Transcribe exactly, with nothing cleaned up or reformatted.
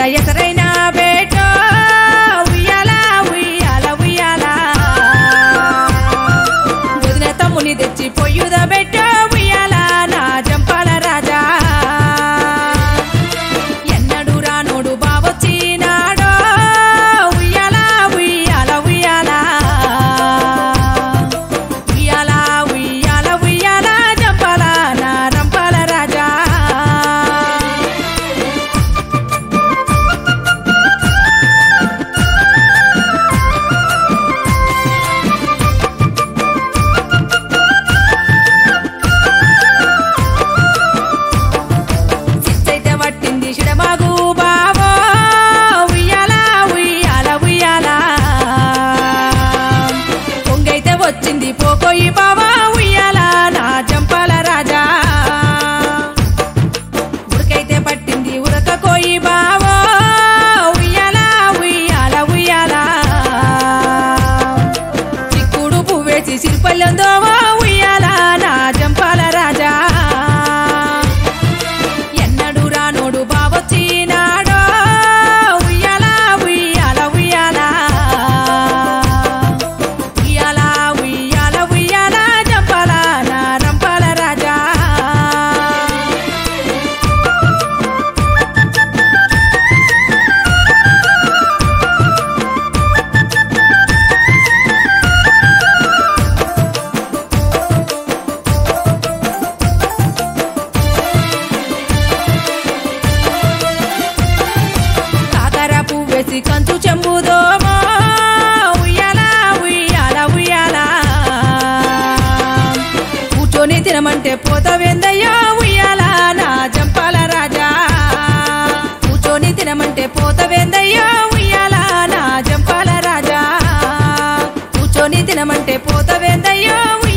ఎసరైన బేటో ఉయ్యాల ఉయ్యాల ఉయ్యాల వదిన తమ్ముని తెచ్చి పొయ్యుద బెట్టో ఉయ్యాల నా జంపాల రాజా ఎన్నడు రానోడు బావొచ్చినాడో ఉయ్యాల ఉయ్యాల ఉయ్యాల ఉయ్యాల ఉయ్యాల ఉయ్యాల జంపాల నా రంపాల రాజా చిచ్చైతే పట్టింది శిడమాగు బావో ఉయ్యాల ఉయ్యాల ఉయ్యాల పొంగైతే వచ్చింది పోకోయి బావా ఉయ్యాల నా జంపాల రాజా ఉరకైతే పట్టింది ఉరక కోయి బావో ఉయ్యాల ఉయ్యాల ఉయ్యాల చిక్కుడు పువ్వేసి సిరిపల్లెందోవో ఉయ్యాల నా జంపాల రాజా ఎన్నడు రానోడు బావొచ్చినాడో ఉయ్యాల ఉయ్యాల ఉయ్యాల ఉయ్యాల ఉయ్యాల ఉయ్యాల జంపాల నా రంపాల రాజా కాకర పువ్వేసి కంచు చెంబుదోమో ఉయ్యాల ఉయ్యాల ఉయ్యాల కూర్చొని తినమంటే పోతవేందయ్యా ఉయ్యాల నా జంపాల రాజా కూర్చొని తినమంటే పోతవేందయ్యా ఉయ్యాల నా జంపాల రాజా కూర్చొని తినమంటే పోతవేందయ్యా